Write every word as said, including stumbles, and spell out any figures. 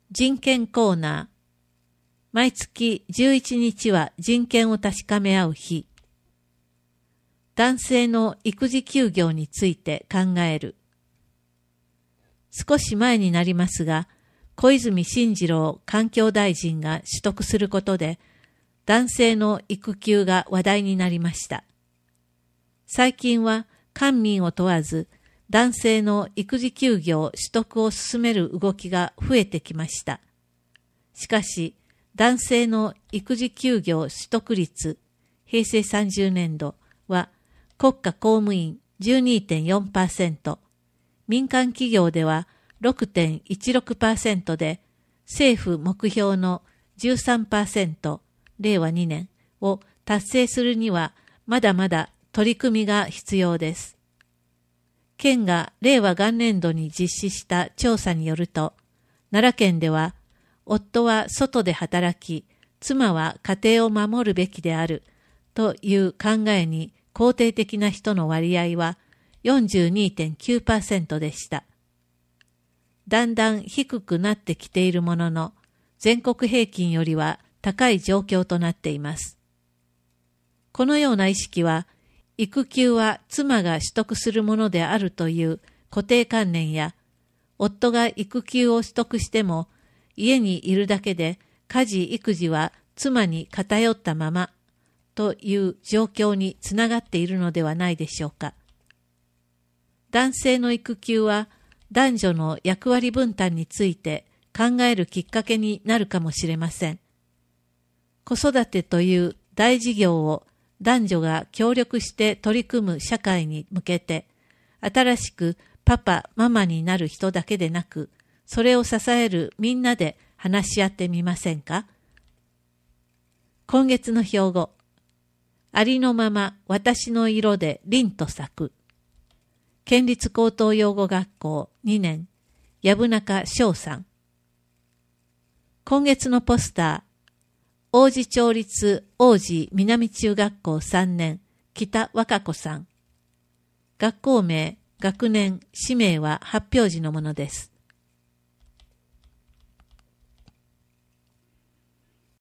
人権コーナー。毎月じゅういちにちは人権を確かめ合う日。男性の育児休業について考える。少し前になりますが、小泉進次郎環境大臣が取得することで、男性の育休が話題になりました。最近は官民を問わず、男性の育児休業取得を進める動きが増えてきました。しかし、男性の育児休業取得率、へいせいさんじゅうねんどは国家公務員 じゅうにてんよんパーセント、民間企業では ろくてんいちろくパーセント で、政府目標の じゅうさんパーセント、れいわにねんを達成するにはまだまだ取り組みが必要です。県がれいわ元年度に実施した調査によると、奈良県では、夫は外で働き、妻は家庭を守るべきであるという考えに肯定的な人の割合は よんじゅうにてんきゅうパーセント でした。だんだん低くなってきているものの、全国平均よりは高い状況となっています。このような意識は、育休は妻が取得するものであるという固定観念や、夫が育休を取得しても家にいるだけで家事育児は妻に偏ったままという状況につながっているのではないでしょうか。男性の育休は男女の役割分担について考えるきっかけになるかもしれません。子育てという大事業を男女が協力して取り組む社会に向けて、新しくパパ、ママになる人だけでなく、それを支えるみんなで話し合ってみませんか？今月の標語。ありのまま私の色で凛と咲く。県立高等養護学校にねん、藪中翔さん。今月のポスター。王子町立王子南中学校さんねん、北和歌子さん。学校名、学年、氏名は発表時のものです。